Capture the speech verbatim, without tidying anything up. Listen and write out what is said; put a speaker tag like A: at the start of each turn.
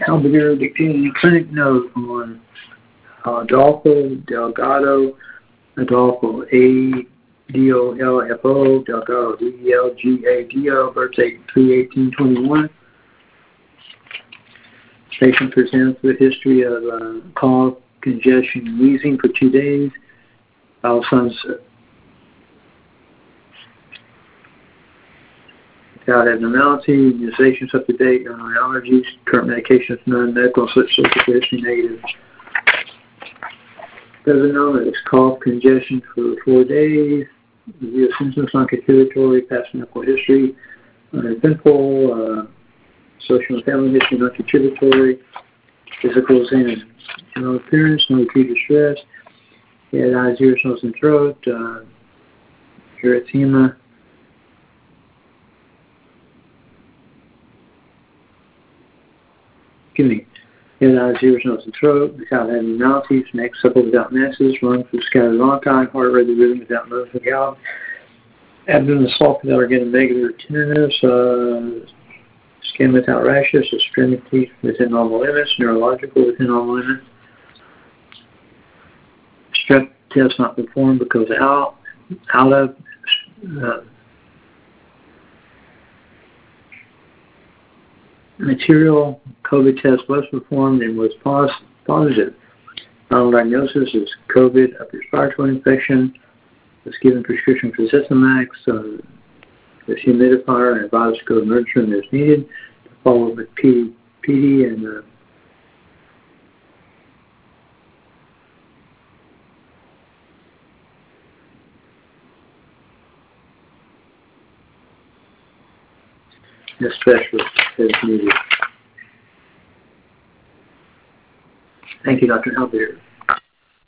A: Albuquerque dictating a clinic note on uh, Adolfo Delgado, Adolfo A D O L F O, Delgado D E L G A D O, birth date three eighteen twenty-one. Patient presents with a history of uh, cough, congestion, and wheezing for two days. Vital signs without abnormality, immunizations up to date, no allergies, current medications, none, medical social history negative. Doesn't know that it's cough, congestion for four days, review symptoms, non-contributory, past medical history, uneventful, uh, social and family history, non-contributory, physical and general appearance, no acute distress, he had eyes, ears, nose, and throat, uh, erythema, excuse me, he had eyes, ears, nose, and throat, without abnormalities, neck supple without masses, lungs with scattered bronchi, heart rate rhythm without nose and gout, abdomen soft without organic negative tenderness, uh, skin without rashes, extremities within normal limits, neurological within normal limits. Strep test not performed because out, out of uh, material COVID test was performed and was pos- positive. Final diagnosis is COVID upper respiratory infection. Was given prescription for Zithamax, uh, this humidifier, and advised to go to emergency room as needed, followed with P D and uh, the specialist as needed. Thank you, Doctor Halbert.